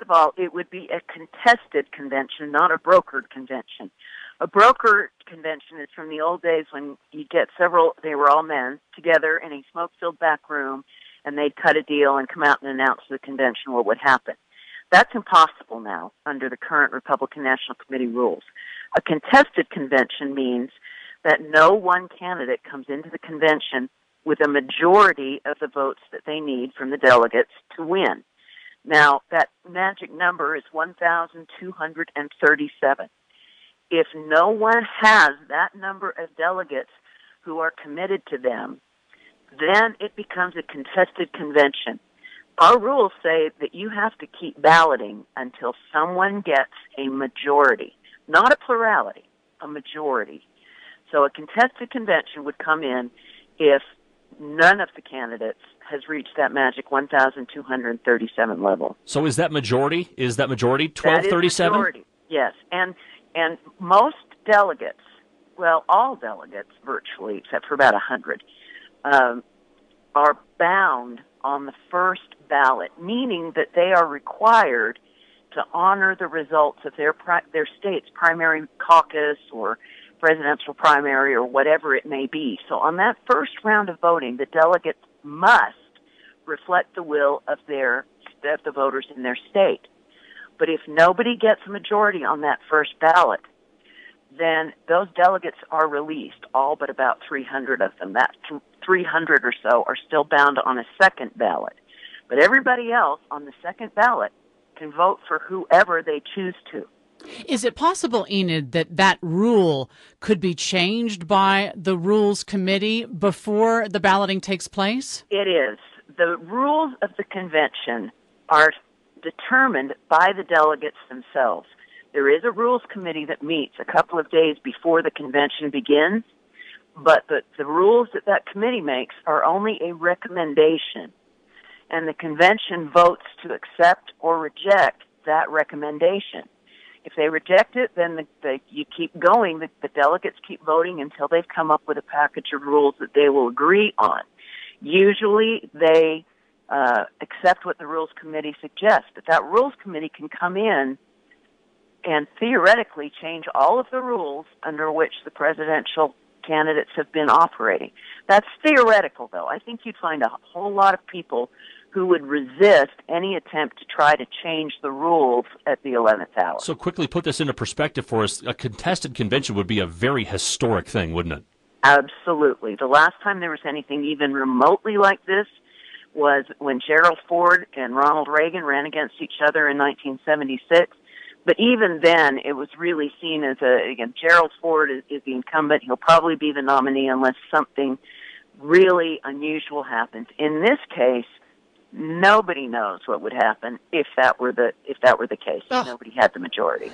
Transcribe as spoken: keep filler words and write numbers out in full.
of all, it would be a contested convention, not a brokered convention. A brokered convention is from the old days when you get several, they were all men, together in a smoke-filled back room, and they'd cut a deal and come out and announce to the convention what would happen. That's impossible now under the current Republican National Committee rules. A contested convention means that no one candidate comes into the convention with a majority of the votes that they need from the delegates to win. Now, that magic number is one thousand two hundred thirty-seven. If no one has that number of delegates who are committed to them, then it becomes a contested convention. Our rules say that you have to keep balloting until someone gets a majority, not a plurality, a majority. So a contested convention would come in if none of the candidates has reached that magic one thousand two hundred thirty-seven level. So is that majority? Is that majority twelve thirty-seven? That is majority, yes. And and most delegates, well, all delegates virtually, except for about one hundred, um, are bound on the first ballot, meaning that they are required to honor the results of their pri- their state's primary caucus or presidential primary or whatever it may be. So on that first round of voting, the delegates must reflect the will of their of the voters in their state. But if nobody gets a majority on that first ballot, then those delegates are released, all but about three hundred of them. That three hundred or so are still bound on a second ballot. But everybody else on the second ballot can vote for whoever they choose to. Is it possible, Enid, that that rule could be changed by the Rules Committee before the balloting takes place? It is. The rules of the convention are determined by the delegates themselves. There is a Rules Committee that meets a couple of days before the convention begins, but the, the rules that that committee makes are only a recommendation, and the convention votes to accept or reject that recommendation. If they reject it, then the, the, you keep going. The, the delegates keep voting until they've come up with a package of rules that they will agree on. Usually they uh, accept what the Rules Committee suggests, but that Rules Committee can come in and theoretically change all of the rules under which the presidential candidates have been operating. That's theoretical, though. I think you'd find a whole lot of people who would resist any attempt to try to change the rules at the eleventh hour. So quickly put this into perspective for us. A contested convention would be a very historic thing, wouldn't it? Absolutely. The last time there was anything even remotely like this was when Gerald Ford and Ronald Reagan ran against each other in nineteen seventy-six. But even then, it was really seen as a, again, Gerald Ford is, is the incumbent. He'll probably be the nominee unless something really unusual happens. In this case, nobody knows what would happen if that were the if that were the case. Oh. Nobody had the majority.